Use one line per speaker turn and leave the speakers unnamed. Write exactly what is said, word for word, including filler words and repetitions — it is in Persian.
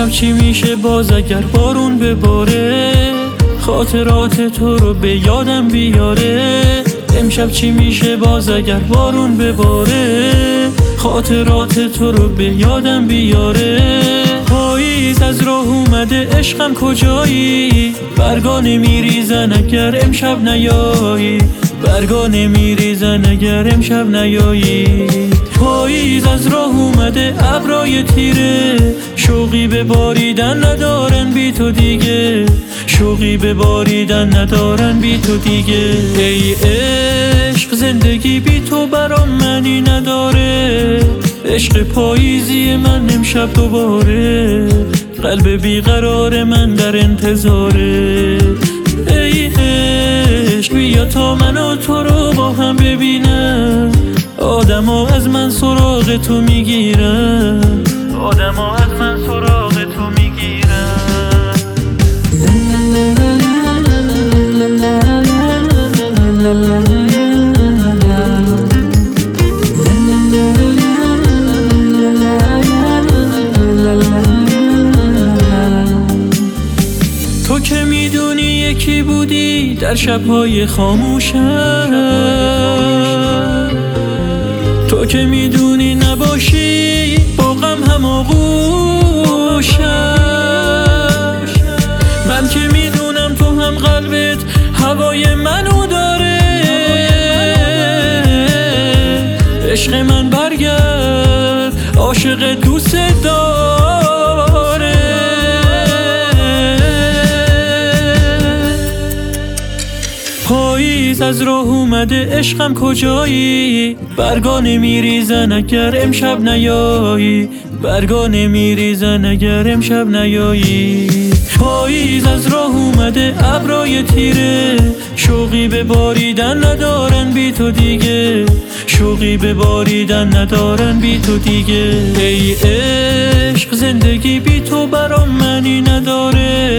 چی میشه باز اگر بارون بباره، خاطرات تو رو به یادم بیاره. امشب چی میشه باز اگر بارون بباره، خاطرات تو رو به یادم بیاره. پاییز از راه اومده عشقم کجایی، برگا نمیریزن اگر امشب نیایی، برگا نمیریزن اگر امشب نیایی. پاییز از راه اومده ابرای تیره، شوقی به باریدن ندارن بی تو دیگه، شوقی به باریدن ندارن بی تو دیگه. ای عشق زندگی بی تو برام معنی نداره، عشق پاییزی من امشب دوباره، قلب بیقرار من در انتظاره. ای عشق بیا تا من و تو رو با هم ببینم، آدم ها از من سراغ تو میگیرن، آدم ها از من سراغ تو میگیرن. تو که میدونی یکی بودی در شبهای خاموشم، تو که میدونی نباشی با غم هماغوشم. من که میدونم تو هم قلبت هوای منو داره، عشق من برگرد عاشق دوست داره. پاییز از راه اومده عشقم کجایی، برگا نمیریزن اگر امشب نیایی، برگا نمیریزن اگر امشب نیایی. پاییز از راه اومده ابرای تیره، شوقی به باریدن ندارن بی تو دیگه، شوقی به باریدن ندارن بی تو دیگه. ای عشق زندگی بی تو برام معنی نداره.